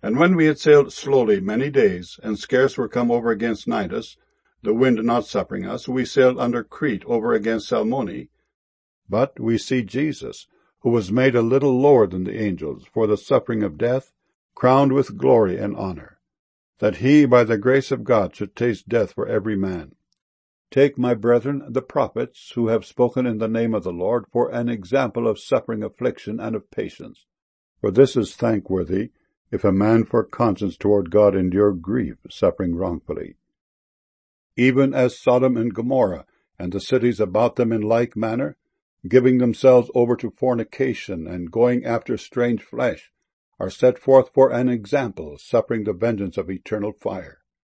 And when we had sailed slowly many days, and scarce were come over against Cnidus, the wind not suffering us, we sailed under Crete over against Salmone. But we see Jesus, who was made a little lower than the angels for the suffering of death, crowned with glory and honor, that he by the grace of God should taste death for every man. Take, my brethren, the prophets, who have spoken in the name of the Lord, for an example of suffering, affliction, and of patience. For this is thankworthy, if a man for conscience toward God endure grief, suffering wrongfully. Even as Sodom and Gomorrah, and the cities about them in like manner, giving themselves over to fornication, and going after strange flesh, are set forth for an example, suffering the vengeance of eternal fire.